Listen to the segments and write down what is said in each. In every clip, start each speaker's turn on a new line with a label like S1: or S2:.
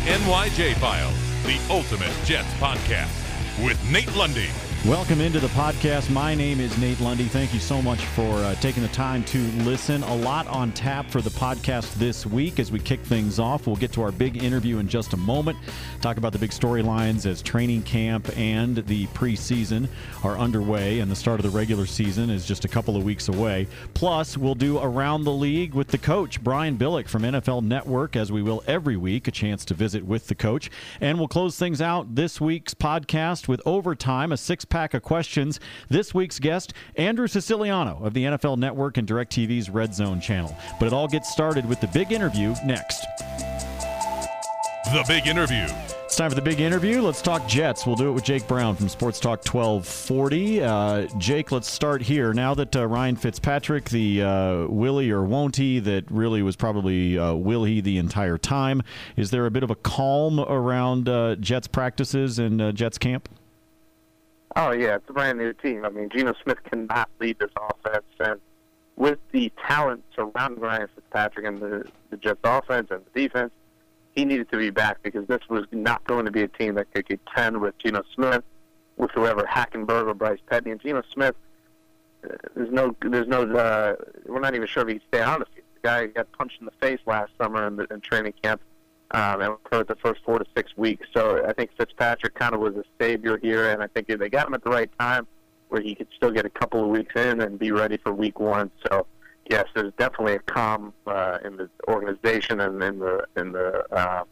S1: NYJ Files, the ultimate Jets podcast with Nate Lundy.
S2: Welcome into the podcast. My name is Nate Lundy. Thank you so much for taking the time to listen. A lot on tap for the podcast this week as we kick things off. We'll get to our big interview in just a moment. Talk about the big storylines as training camp and the preseason are underway, and the start of the regular season is just a couple of weeks away. Plus, we'll do Around the League with the coach, Brian Billick from NFL Network, as we will every week, a chance to visit with the coach. And we'll close things out this week's podcast with Overtime, a six-pack of questions. This week's guest, Andrew Siciliano of the NFL Network and DirecTV's Red Zone channel. But it all gets started with the big interview next.
S1: The big interview.
S2: It's time for the big interview. Let's talk Jets. We'll do it with Jake Brown from Sports Talk 1240. Jake, let's start here. Now that Ryan Fitzpatrick, the will he or won't he, that really was probably will he the entire time, is there a bit of a calm around Jets practices and Jets camp?
S3: Oh, yeah, it's a brand-new team. I mean, Geno Smith cannot lead this offense, and with the talent surrounding Ryan Fitzpatrick and the Jets offense and the defense, he needed to be back because this was not going to be a team that could contend with Geno Smith, with whoever, Hackenberg or Bryce Petty. And Geno Smith, we're not even sure if he can stay on the field. The guy got punched in the face last summer in training camp. And occurred the first 4 to 6 weeks. So I think Fitzpatrick kind of was a savior here, and I think they got him at the right time where he could still get a couple of weeks in and be ready for week one. So, yes, there's definitely a calm in the organization and in the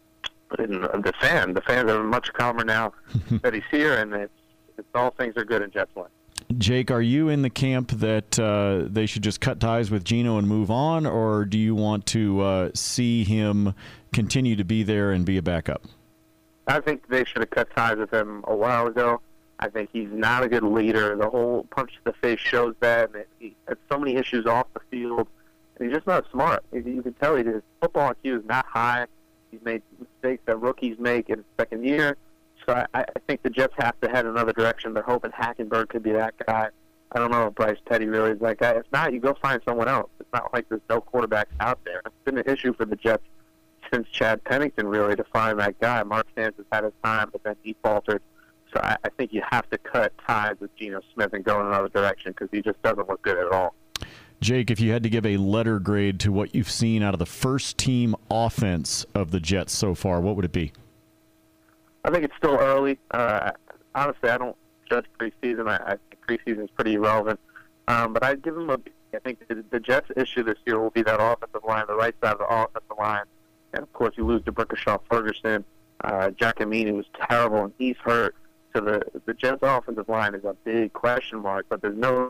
S3: fan. The fans are much calmer now that he's here, and it's all things are good in Jets land.
S2: Jake, are you in the camp that they should just cut ties with Geno and move on, or do you want to see him continue to be there and be a backup?
S3: I think they should have cut ties with him a while ago. I think he's not a good leader. The whole punch to the face shows that. And he has so many issues off the field, and he's just not smart. You can tell his football IQ is not high. He's made mistakes that rookies make in his second year. So I think the Jets have to head another direction. They're hoping Hackenberg could be that guy. I don't know if Bryce Petty really is that guy. If not, you go find someone else. It's not like there's no quarterbacks out there. It's been an issue for the Jets since Chad Pennington, really, to find that guy. Mark Sanchez had his time, but then he faltered. So I think you have to cut ties with Geno Smith and go in another direction because he just doesn't look good at all.
S2: Jake, if you had to give a letter grade to what you've seen out of the first-team offense of the Jets so far, what would it be?
S3: I think it's still early. Honestly, I don't judge preseason. I think preseason is pretty irrelevant. But I'd give them I think the Jets' issue this year will be that offensive line, the right side of the offensive line. And, of course, you lose to Brickashaw Ferguson. Giacomini was terrible, and he's hurt. So the Jets' offensive line is a big question mark. But there's no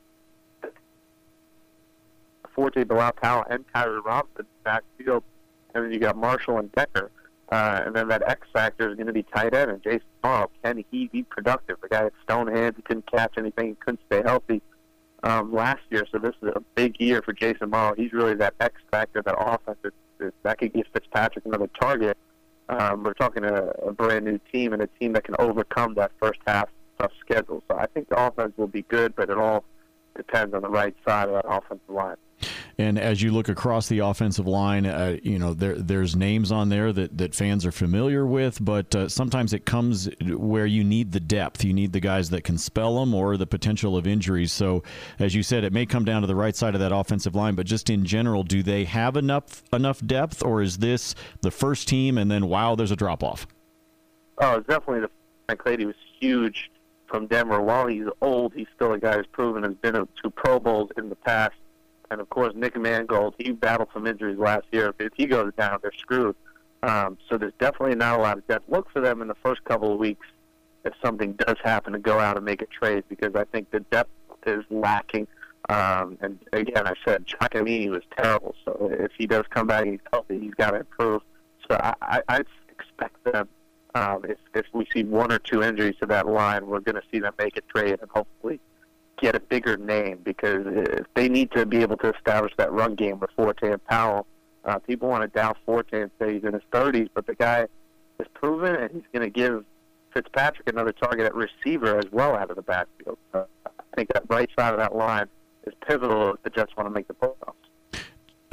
S3: Forte, Bilal Powell, and Kyrie Robinson backfield. And then you got Marshall and Decker. And then that X factor is going to be tight end, and Jason Morrow. Can he be productive? The guy had stone hands, he couldn't catch anything, he couldn't stay healthy last year. So this is a big year for Jason Morrow. He's really that X factor, that offense that could give Fitzpatrick another target. We're talking a brand new team and a team that can overcome that first half tough schedule. So I think the offense will be good, but it all depends on the right side of that offensive line.
S2: And as you look across the offensive line, there's names on there that fans are familiar with, but sometimes it comes where you need the depth. You need the guys that can spell them or the potential of injuries. So, as you said, it may come down to the right side of that offensive line, but just in general, do they have enough depth, or is this the first team and then, wow, there's a drop-off?
S3: Oh, it's definitely Frank Clady was huge from Denver. While he's old, he's still a guy who's proven has been to Pro Bowls in the past. And, of course, Nick Mangold, he battled some injuries last year. If he goes down, they're screwed. So there's definitely not a lot of depth. Look for them in the first couple of weeks if something does happen to go out and make a trade, because I think the depth is lacking. And, again, I said Giacomini was terrible. So if he does come back and he's healthy, he's got to improve. So I expect them, if we see one or two injuries to that line, we're going to see them make a trade and hopefully get a bigger name, because if they need to be able to establish that run game with Forte and Powell. People want to doubt Forte and say he's in his 30s, but the guy is proven, and he's going to give Fitzpatrick another target at receiver as well out of the backfield. I think that right side of that line is pivotal if the Jets want to make the playoffs.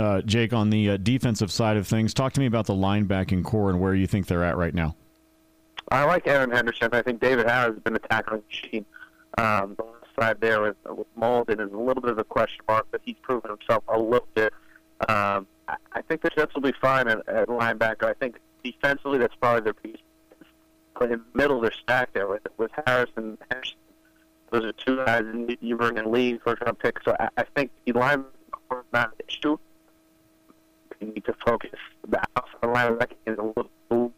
S2: Jake, on the defensive side of things, talk to me about the linebacking core and where you think they're at right now.
S3: I like Aaron Henderson. I think David Harris has been a tackling machine. The left side there with Molden is a little bit of a question mark, but he's proven himself a little bit. I think the Jets will be fine at linebacker. I think defensively that's probably their piece. But in the middle, they're stacked there with Harris and Henderson. Those are two guys, and you bring in Lee, first-round pick. So I think the linebacker core is not an issue. You need to focus. The outside linebacking is a little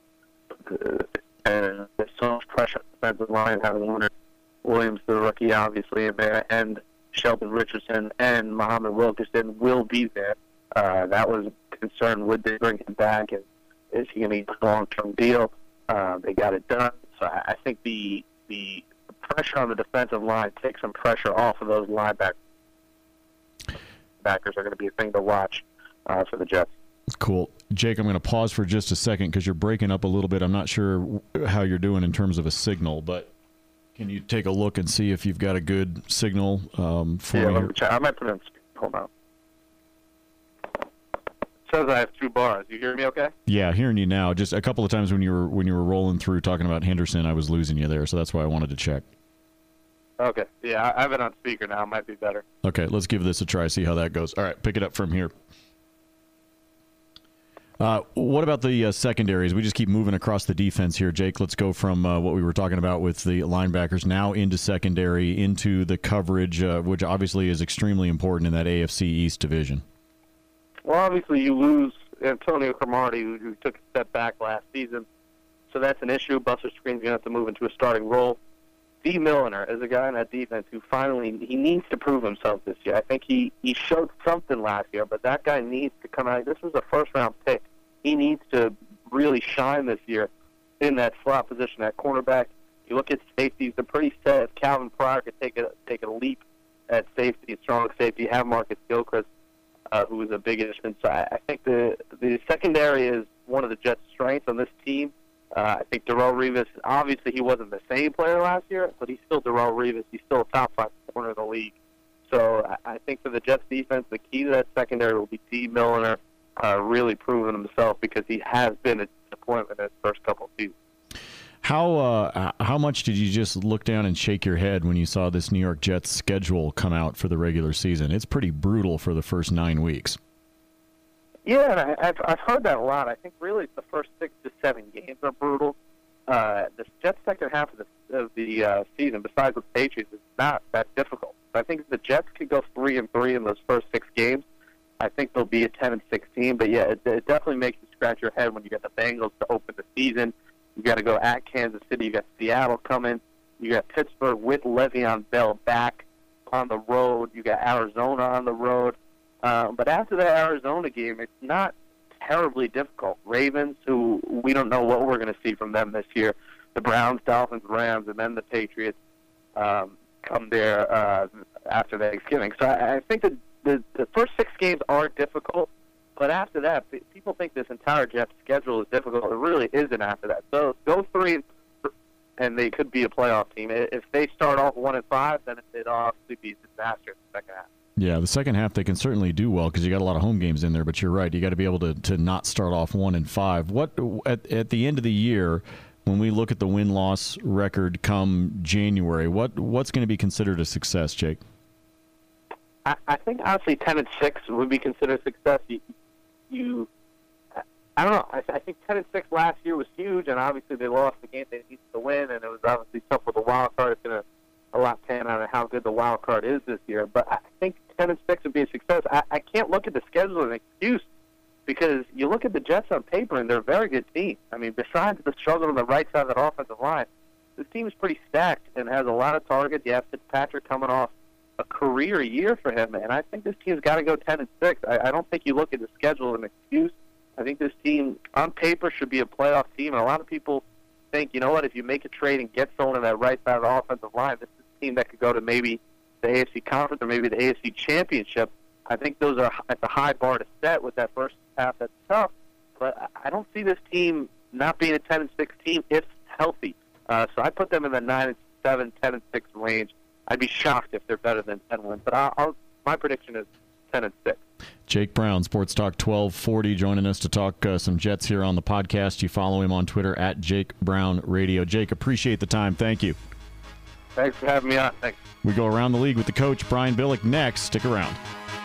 S3: and there's so much pressure on the defensive line, having Leonard Williams, the rookie, obviously, in there, and Sheldon Richardson and Muhammad Wilkerson will be there. That was a concern. Would they bring him back, and is he going to get a long-term deal? They got it done. So I think the pressure on the defensive line takes some pressure off of those linebackers. Backers are going to be a thing to watch for the Jets.
S2: Cool. Jake, I'm going to pause for just a second because you're breaking up a little bit. I'm not sure how you're doing in terms of a signal, but can you take a look and see if you've got a good signal for me?
S3: Let me check. I might put it on speaker. Hold on. It says I have 2 bars. You hear me okay?
S2: Yeah, hearing you now. Just a couple of times when you were rolling through talking about Henderson, I was losing you there, so that's why I wanted to check.
S3: Okay. Yeah, I have it on speaker now. It might be better.
S2: Okay, let's give this a try, see how that goes. All right, pick it up from here. What about the secondaries? We just keep moving across the defense here, Jake. Let's go from what we were talking about with the linebackers now into secondary, into the coverage, which obviously is extremely important in that AFC East division.
S3: Well, obviously you lose Antonio Cromartie, who took a step back last season, so that's an issue. Buster Skrine's going to have to move into a starting role. Dee Milliner is a guy in that defense who he needs to prove himself this year. I think he showed something last year, but that guy needs to come out. This was a first-round pick. He needs to really shine this year in that slot position, that cornerback. You look at safeties; they're pretty set. If Calvin Pryor could take a leap at safety, a strong safety, have Marcus Gilchrist, who is a big addition. So I think the secondary is one of the Jets' strengths on this team. I think Darrelle Revis, obviously he wasn't the same player last year, but he's still Darrelle Revis. He's still a top 5 corner of the league. So I think for the Jets defense, the key to that secondary will be Dee Milliner really proving himself, because he has been a disappointment in his first couple of seasons.
S2: How much did you just look down and shake your head when you saw this New York Jets schedule come out for the regular season? It's pretty brutal for the first 9 weeks.
S3: Yeah, and I've heard that a lot. I think really the first 6 to 7 games are brutal. The Jets' second half of the season, besides with the Patriots, is not that difficult. So I think if the Jets could go 3-3 in those first 6 games, I think they'll be a 10-6 team. But yeah, it definitely makes you scratch your head when you get the Bengals to open the season. You got to go at Kansas City. You got Seattle coming. You got Pittsburgh with Le'Veon Bell back on the road. You got Arizona on the road. But after that Arizona game, it's not terribly difficult. Ravens, who we don't know what we're going to see from them this year. The Browns, Dolphins, Rams, and then the Patriots come there after Thanksgiving. So I think that the first 6 games are difficult, but after that, people think this entire Jets schedule is difficult. It really isn't after that. So go 3 and they could be a playoff team. If they start off 1-5, then it'd obviously be a disaster in the second half.
S2: Yeah, the second half they can certainly do well because you got a lot of home games in there. But you're right, you got to be able to not start off 1-5. What at the end of the year, when we look at the win-loss record come January, what's going to be considered a success, Jake?
S3: I think honestly 10-6 would be considered a success. I don't know. I think 10-6 last year was huge, and obviously they lost the game they needed to win, and it was obviously tough with the wild card. It's going to a lot depend on how good the wild card is this year. But I think 10-6 would be a success. I can't look at the schedule as an excuse, because you look at the Jets on paper, and they're a very good team. I mean, besides the struggle on the right side of that offensive line, this team is pretty stacked and has a lot of targets. You have Fitzpatrick coming off a career year for him, and I think this team's got to go 10-6. I don't think you look at the schedule as an excuse. I think this team, on paper, should be a playoff team, and a lot of people think, you know what, if you make a trade and get someone in that right side of the offensive line, this is a team that could go to maybe the AFC Conference or maybe the AFC Championship. I think those are at the high bar to set with that first half. That's tough, but I don't see this team not being a 10-6 team if healthy. So I put them in the 9-7, 10-6 range. I'd be shocked if they're better than 10 wins, but my prediction is 10-6.
S2: Jake Brown, Sports Talk 1240, joining us to talk some Jets here on the podcast. You follow him on Twitter at Jake Brown Radio. Jake, appreciate the time. Thank you.
S3: Thanks for having me on. Thanks.
S2: We go around the league with the coach, Brian Billick, next. Stick around.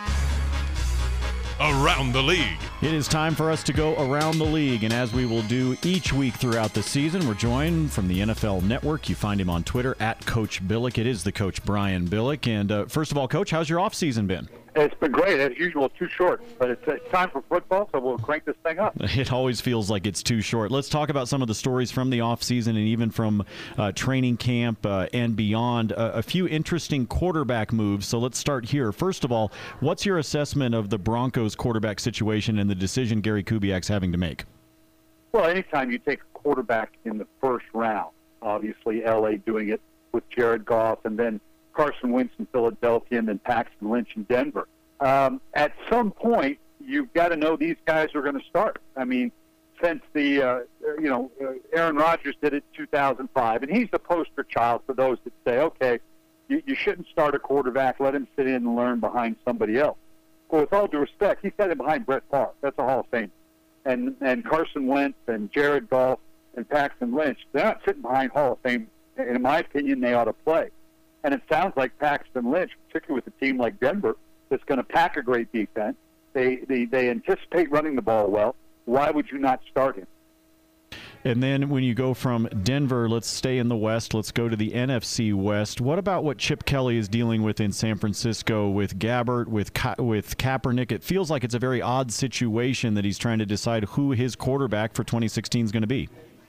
S1: Around the League.
S2: It is time for us to go around the league, and as we will do each week throughout the season, we're joined from the NFL Network. You find him on Twitter at Coach Billick. It is the coach, Brian Billick. And first of all, Coach, how's your offseason been?
S4: It's been great. As usual, too short. But it's time for football, so we'll crank this thing up.
S2: It always feels like it's too short. Let's talk about some of the stories from the offseason and even from training camp and beyond. A few interesting quarterback moves, so let's start here. First of all, what's your assessment of the Broncos quarterback situation and the decision Gary Kubiak's having to make?
S4: Well, anytime you take a quarterback in the first round, obviously L.A. doing it with Jared Goff, and then Carson Wentz in Philadelphia, and then Paxton Lynch in Denver. At some point, you've got to know these guys are going to start. I mean, since Aaron Rodgers did it in 2005, and he's the poster child for those that say, okay, you shouldn't start a quarterback, let him sit in and learn behind somebody else. Well, with all due respect, he sat in behind Brett Favre. That's a Hall of Fame. And Carson Wentz and Jared Goff and Paxton Lynch, they're not sitting behind Hall of Fame. In my opinion, they ought to play. And it sounds like Paxton Lynch, particularly with a team like Denver, that's going to pack a great defense. They anticipate running the ball well. Why would you not start him?
S2: And then when you go from Denver, let's stay in the West. Let's go to the NFC West. What about what Chip Kelly is dealing with in San Francisco with Gabbert, with Kaepernick? It feels like it's a very odd situation that he's trying to decide who his quarterback for 2016 is going to be.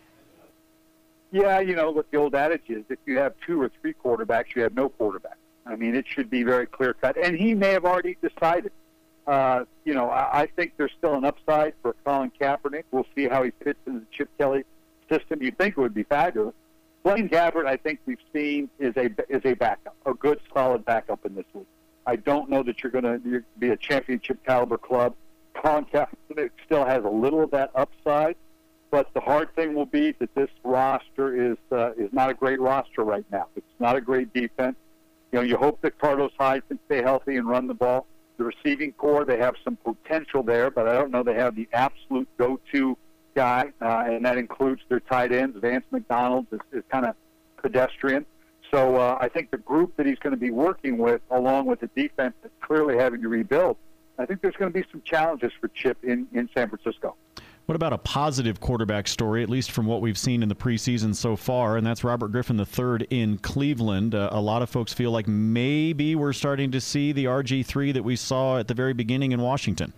S4: Yeah, what the old adage is, if you have 2 or 3 quarterbacks, you have no quarterback. I mean, it should be very clear-cut. And he may have already decided. I think there's still an upside for Colin Kaepernick. We'll see how he fits into the Chip Kelly system. You'd think it would be fabulous. Blaine Gabbert, I think we've seen, is a backup, a good, solid backup in this league. I don't know that you're going to be a championship-caliber club. Colin Kaepernick still has a little of that upside. But the hard thing will be that this roster is not a great roster right now. It's not a great defense. You hope that Carlos Hyde can stay healthy and run the ball. The receiving core, they have some potential there, but I don't know they have the absolute go-to guy, and that includes their tight ends. Vance McDonald is kind of pedestrian. So I think the group that he's going to be working with, along with the defense that's clearly having to rebuild, I think there's going to be some challenges for Chip in San Francisco.
S2: What about a positive quarterback story, at least from what we've seen in the preseason so far, and that's Robert Griffin III in Cleveland. A lot of folks feel like maybe we're starting to see the RG3 that we saw at the very beginning in Washington.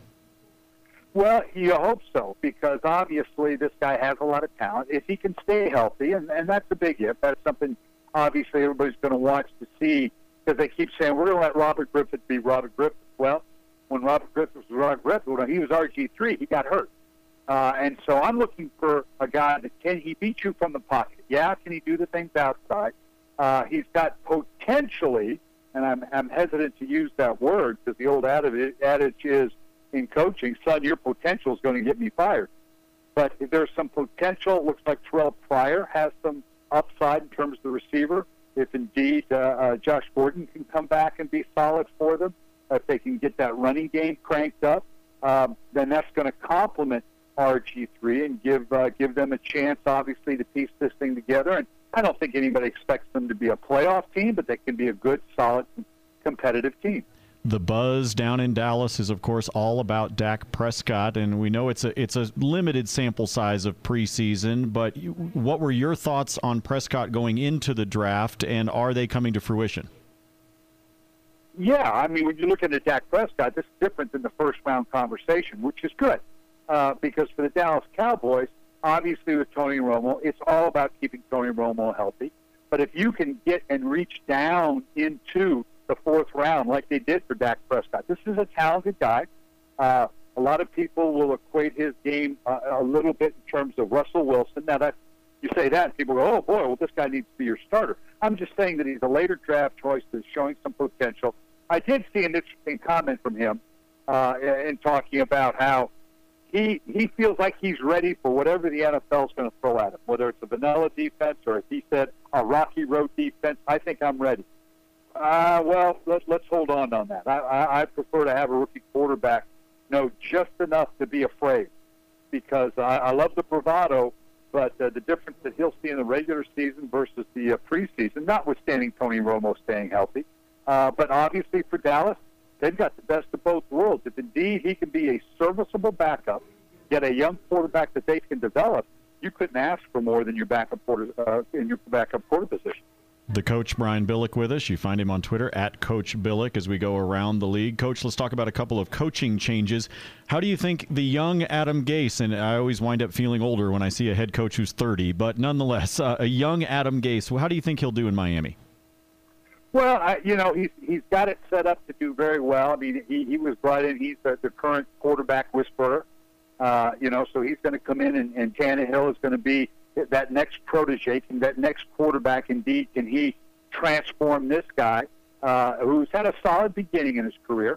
S4: Well, you hope so, because obviously this guy has a lot of talent. If he can stay healthy, and that's a big if, that's something obviously everybody's going to watch to see, because they keep saying, we're going to let Robert Griffin be Robert Griffin. Well, when Robert Griffin was Robert Griffin, when he was RG3, he got hurt. And so I'm looking for a guy that can he beat you from the pocket? Yeah, can he do the things outside? He's got potentially, and I'm hesitant to use that word because the old adage is in coaching, son, your potential is going to get me fired. But if there's some potential, it looks like Terrell Pryor has some upside in terms of the receiver. If indeed Josh Gordon can come back and be solid for them, if they can get that running game cranked up, then that's going to complement RG3 and give them a chance, obviously, to piece this thing together. And I don't think anybody expects them to be a playoff team, but they can be a good, solid, competitive team.
S2: The buzz down in Dallas is, of course, all about Dak Prescott, and we know it's a limited sample size of preseason, but what were your thoughts on Prescott going into the draft, and are they coming to fruition?
S4: Yeah, I mean, when you look at Dak Prescott, this is different than the first-round conversation, which is good. Because for the Dallas Cowboys, obviously with Tony Romo, it's all about keeping Tony Romo healthy. But if you can get and reach down into the 4th round like they did for Dak Prescott, this is a talented guy. A lot of people will equate his game a little bit in terms of Russell Wilson. Now, that you say that, and people go, oh, boy, well, this guy needs to be your starter. I'm just saying that he's a later draft choice that's showing some potential. I did see an interesting comment from him in talking about how he feels like he's ready for whatever the NFL is going to throw at him, whether it's a vanilla defense or, as he said, a rocky road defense. I think I'm ready. Well, let's hold on that. I prefer to have a rookie quarterback know just enough to be afraid, because I love the bravado, but the difference that he'll see in the regular season versus the preseason, notwithstanding Tony Romo staying healthy. But obviously for Dallas, they've got the best of both worlds. If indeed he can be a serviceable backup, get a young quarterback that they can develop, you couldn't ask for more than your backup quarter in your backup quarter position.
S2: The coach, Brian Billick, with us. You find him on Twitter, @CoachBillick, as we go around the league. Coach, let's talk about a couple of coaching changes. How do you think the young Adam Gase, and I always wind up feeling older when I see a head coach who's 30, but nonetheless, a young Adam Gase, how do you think he'll do in Miami?
S4: Well, he's got it set up to do very well. I mean, he was brought in. He's the current quarterback whisperer. So he's going to come in, and Tannehill is going to be that next protege, that next quarterback. Indeed, can he transform this guy who's had a solid beginning in his career?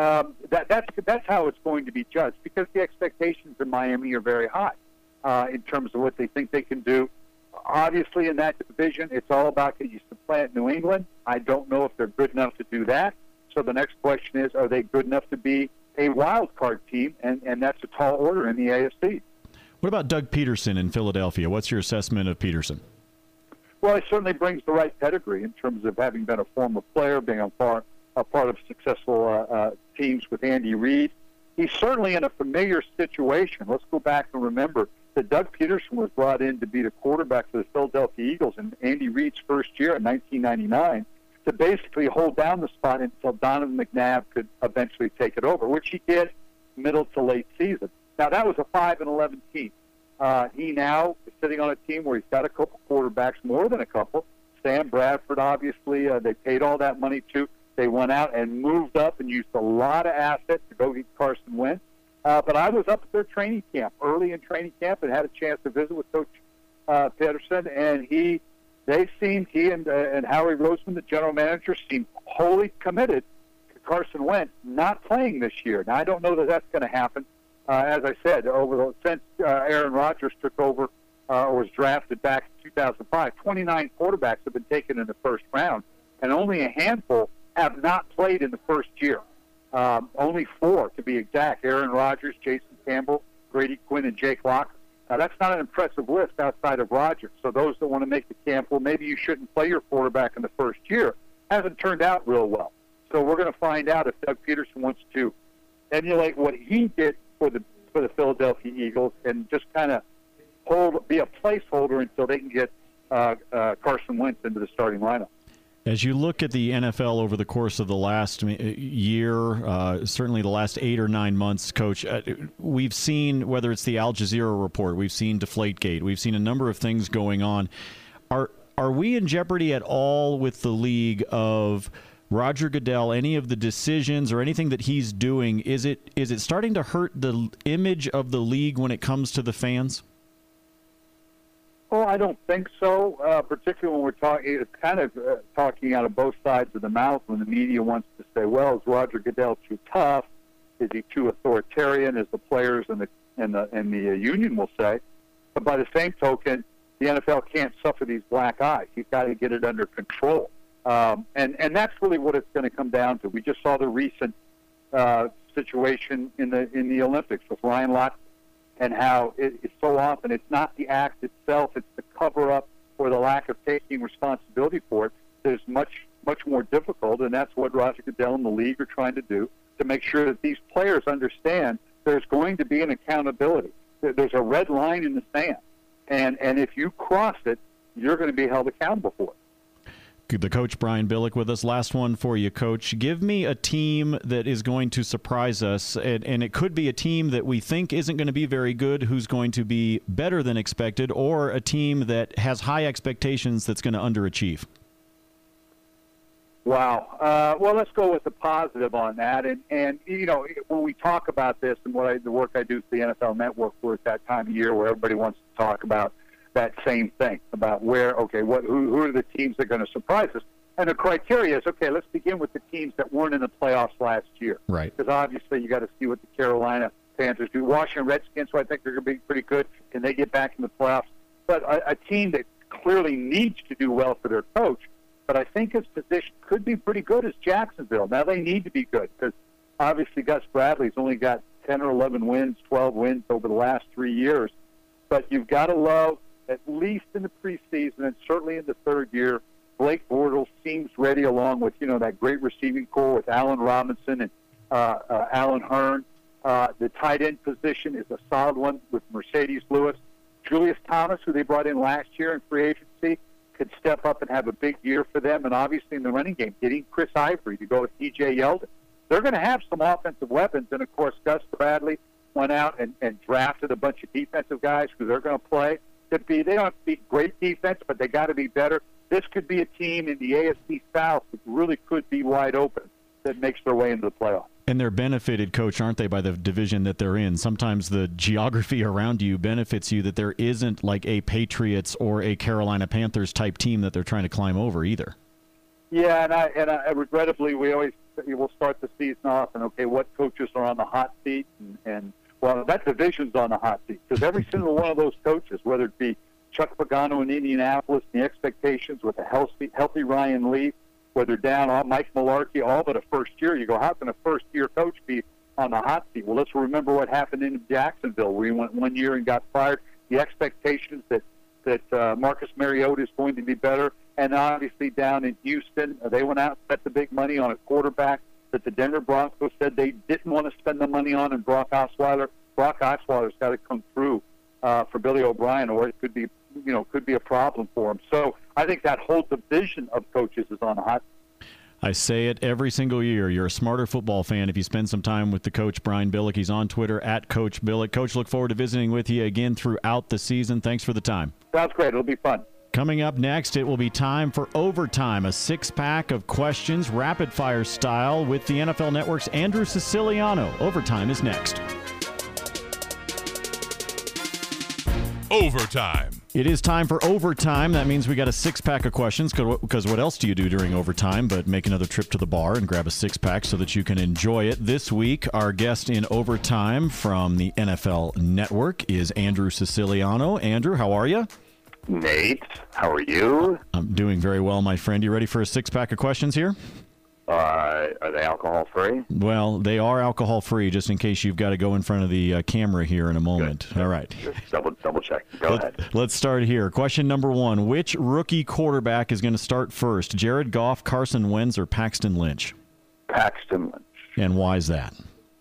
S4: That's how it's going to be judged, because the expectations in Miami are very high in terms of what they think they can do. Obviously, in that division, it's all about, can you supplant New England? I don't know if they're good enough to do that. So the next question is, are they good enough to be a wild card team? And that's a tall order in the AFC.
S2: What about Doug Peterson in Philadelphia? What's your assessment of Peterson?
S4: Well, he certainly brings the right pedigree in terms of having been a former player, being a part of successful teams with Andy Reid. He's certainly in a familiar situation. Let's go back and remember that Doug Peterson was brought in to be the quarterback for the Philadelphia Eagles in Andy Reid's first year in 1999 to basically hold down the spot until Donovan McNabb could eventually take it over, which he did middle to late season. Now, that was a 5-11 team. He now is sitting on a team where he's got a couple quarterbacks, more than a couple. Sam Bradford, obviously, they paid all that money to. They went out and moved up and used a lot of assets to go get Carson Wentz. But I was up at their training camp, early in training camp, and had a chance to visit with Coach Peterson, and he and Howie Roseman, the general manager, seemed wholly committed to Carson Wentz not playing this year. Now, I don't know that that's going to happen. As I said, since Aaron Rodgers took over or was drafted back in 2005, 29 quarterbacks have been taken in the first round, and only a handful have not played in the first year. Only 4, to be exact: Aaron Rodgers, Jason Campbell, Grady Quinn, and Jake Locker. Now, that's not an impressive list outside of Rodgers. So those that want to make the camp, well, maybe you shouldn't play your quarterback in the first year, hasn't turned out real well. So we're going to find out if Doug Peterson wants to emulate what he did for the Philadelphia Eagles and just kind of be a placeholder until they can get Carson Wentz into the starting lineup.
S2: As you look at the NFL over the course of the last year, certainly the last 8 or 9 months, Coach, we've seen, whether it's the Al Jazeera report, we've seen Deflategate, we've seen a number of things going on. Are we in jeopardy at all with the league of Roger Goodell, any of the decisions or anything that he's doing? Is it starting to hurt the image of the league when it comes to the fans?
S4: Well, I don't think so, particularly when we're talking, talking out of both sides of the mouth when the media wants to say, well, is Roger Goodell too tough? Is he too authoritarian, as the players and the union will say? But by the same token, the NFL can't suffer these black eyes. He's got to get it under control. And that's really what it's going to come down to. We just saw the recent situation in the Olympics with Ryan Lochte, and how it's so often it's not the act itself, it's the cover-up or the lack of taking responsibility for it that is much, much more difficult, and that's what Roger Goodell and the league are trying to do, to make sure that these players understand there's going to be an accountability. There's a red line in the sand, and if you cross it, you're going to be held accountable for it.
S2: The coach, Brian Billick, with us. Last one for you, Coach. Give me a team that is going to surprise us, and it could be a team that we think isn't going to be very good, who's going to be better than expected, or a team that has high expectations that's going to underachieve.
S4: Wow. Well, let's go with the positive on that. And when we talk about this and the work I do for the NFL Network, we're at that time of year where everybody wants to talk about that same thing, about who are the teams that are going to surprise us. And the criteria is, okay, let's begin with the teams that weren't in the playoffs last year.
S2: Right.
S4: Because obviously you got to see what the Carolina Panthers do. Washington Redskins, who I think they're going to be pretty good, can they get back in the playoffs? But a team that clearly needs to do well for their coach but I think his position could be pretty good as Jacksonville. Now they need to be good because obviously Gus Bradley's only got 10 or 11 wins, 12 wins over the last 3 years. But you've got to love, at least in the preseason and certainly in the third year, Blake Bortles seems ready along with, that great receiving core with Allen Robinson and Allen Hearn. The tight end position is a solid one with Mercedes Lewis. Julius Thomas, who they brought in last year in free agency, could step up and have a big year for them. And obviously in the running game, getting Chris Ivory to go with DJ Yeldon. They're going to have some offensive weapons. And, of course, Gus Bradley went out and drafted a bunch of defensive guys who they're going to play. They don't have to be great defense, but they got to be better. This could be a team in the AFC South that really could be wide open that makes their way into the playoffs.
S2: And they're benefited, Coach, aren't they, by the division that they're in? Sometimes the geography around you benefits you that there isn't like a Patriots or a Carolina Panthers type team that they're trying to climb over either.
S4: Yeah, and I regrettably, we'll start the season off and, okay, what coaches are on the hot seat? And well, that division's on the hot seat because every single one of those coaches, whether it be Chuck Pagano in Indianapolis, the expectations with a healthy Ryan Leaf, whether down on Mike Mularkey, all but a first year, you go, how can a first-year coach be on the hot seat? Well, let's remember what happened in Jacksonville where he went 1 year and got fired. The expectations that Marcus Mariota is going to be better. And obviously down in Houston, they went out and spent the big money on a quarterback that the Denver Broncos said they didn't want to spend the money on, and Brock Osweiler. Brock Osweiler's got to come through for Billy O'Brien, or it could be a problem for him. So I think that whole division of coaches is on the hot.
S2: I say it every single year. You're a smarter football fan if you spend some time with the coach, Brian Billick. He's on Twitter at Coach Billick. Coach, look forward to visiting with you again throughout the season. Thanks for the time.
S4: Sounds great. It'll be fun.
S2: Coming up next, it will be time for Overtime, a six-pack of questions, rapid-fire style, with the NFL Network's Andrew Siciliano. Overtime is next.
S1: Overtime.
S2: It is time for Overtime. That means we got a six-pack of questions, because what else do you do during overtime but make another trip to the bar and grab a six-pack so that you can enjoy it? This week, our guest in Overtime from the NFL Network is Andrew Siciliano. Andrew, how are you?
S5: Nate, how are you?
S2: I'm doing very well, my friend. You ready for a six-pack of questions here?
S5: Are they alcohol-free?
S2: Well, they are alcohol-free, just in case you've got to go in front of the camera here in a moment.
S5: Good.
S2: All right.
S5: Just double check. Go ahead.
S2: Let's start here. Question number one. Which rookie quarterback is going to start first? Jared Goff, Carson Wentz, or Paxton Lynch?
S5: Paxton Lynch.
S2: And why is that?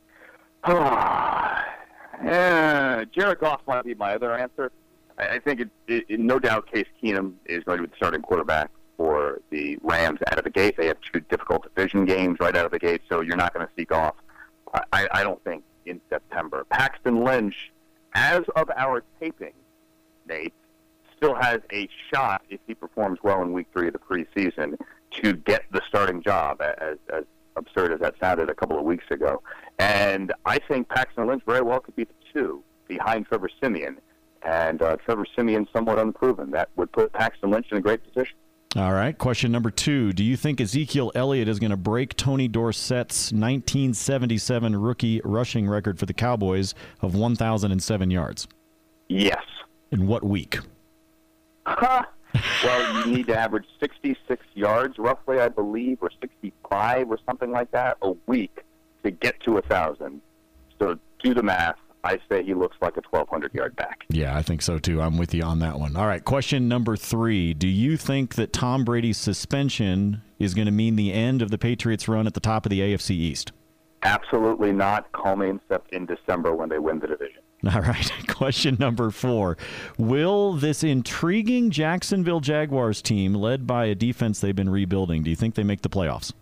S5: Jared Goff might be my other answer. I think no doubt Case Keenum is going to be the starting quarterback for the Rams out of the gate. They have two difficult division games right out of the gate, so you're not going to see Goff, I don't think, in September. Paxton Lynch, as of our taping, Nate, still has a shot, if he performs well in week 3 of the preseason, to get the starting job, as absurd as that sounded a couple of weeks ago. And I think Paxton Lynch very well could be the 2 behind Trevor Siemian. And Trevor Siemian somewhat unproven. That would put Paxton Lynch in a great position.
S2: All right. Question number 2. Do you think Ezekiel Elliott is going to break Tony Dorsett's 1977 rookie rushing record for the Cowboys of 1,007 yards?
S5: Yes.
S2: In what week?
S5: Well, you need to average 66 yards, roughly, I believe, or 65 or something like that, a week to get to 1,000. So do the math. I say he looks like a 1,200-yard back.
S2: Yeah, I think so, too. I'm with you on that one. All right, question number 3. Do you think that Tom Brady's suspension is going to mean the end of the Patriots' run at the top of the AFC East?
S5: Absolutely not. Call me in December when they win the division.
S2: All right, question number 4. Will this intriguing Jacksonville Jaguars team, led by a defense they've been rebuilding, do you think they make the playoffs?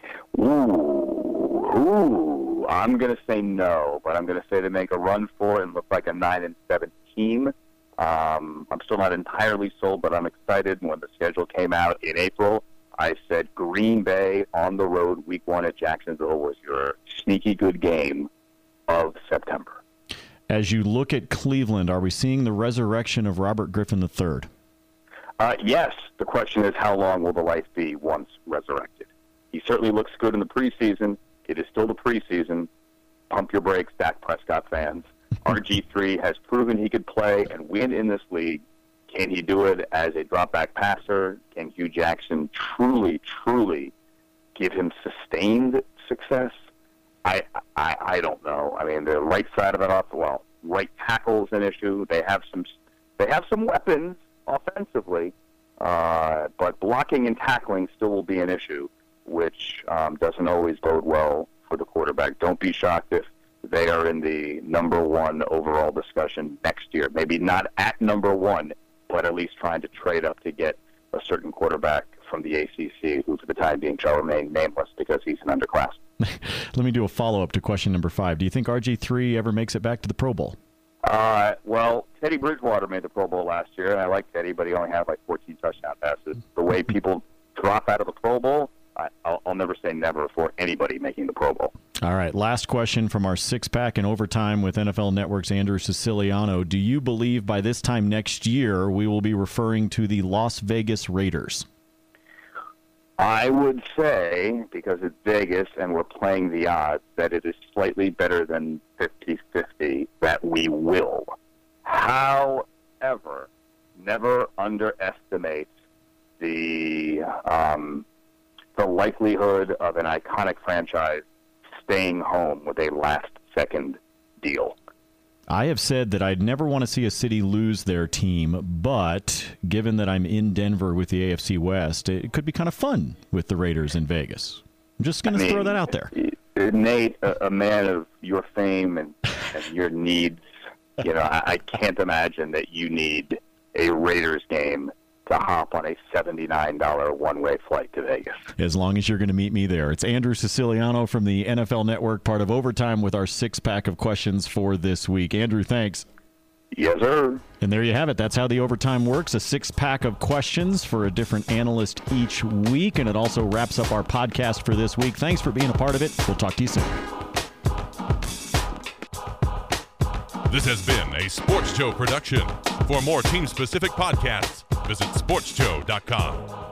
S5: Ooh. I'm going to say no, but I'm going to say they make a run for it and look like a 9-7 team. I'm still not entirely sold, but I'm excited. When the schedule came out in April, I said Green Bay on the road week 1 at Jacksonville was your sneaky good game of September.
S2: As you look at Cleveland, are we seeing the resurrection of Robert Griffin III?
S5: Yes. The question is, how long will the life be once resurrected? He certainly looks good in the preseason. It is still the preseason. Pump your brakes, Dak Prescott fans. RG3 has proven he could play and win in this league Can he do it as a drop-back passer? Can Hugh Jackson truly give him sustained success? I don't know. I mean, the right side of it right tackle's an issue. They have some weapons offensively, but blocking and tackling still will be an issue, which doesn't always bode well for the quarterback. Don't be shocked if they are in the number one overall discussion next year. Maybe not at number one, but at least trying to trade up to get a certain quarterback from the ACC, who for the time being shall remain nameless because he's an underclass.
S2: Let me do a follow-up to question number 5. Do you think RG3 ever makes it back to the Pro Bowl?
S5: Well, Teddy Bridgewater made the Pro Bowl last year, and I like Teddy, but he only had like 14 touchdown passes. The way people drop out of the Pro Bowl, I'll never say never for anybody making the Pro Bowl.
S2: All right, last question from our six-pack in overtime with NFL Network's Andrew Siciliano. Do you believe by this time next year we will be referring to the Las Vegas Raiders?
S5: I would say, because it's Vegas and we're playing the odds, that it is slightly better than 50-50 that we will. However, never underestimate the likelihood of an iconic franchise staying home with a last-second deal.
S2: I have said that I'd never want to see a city lose their team, but given that I'm in Denver with the AFC West, it could be kind of fun with the Raiders in Vegas. I'm just going to throw that out there.
S5: Nate, a man of your fame and your needs, I can't imagine that you need a Raiders game to hop on a $79 one-way flight to Vegas.
S2: As long as you're going to meet me there. It's Andrew Siciliano from the NFL Network, part of Overtime, with our six-pack of questions for this week. Andrew, thanks.
S5: Yes, sir.
S2: And there you have it. That's how the Overtime works, a six-pack of questions for a different analyst each week, and it also wraps up our podcast for this week. Thanks for being a part of it. We'll talk to you soon.
S1: This has been a Sports Show production. For more team-specific podcasts, visit sportsjoe.com.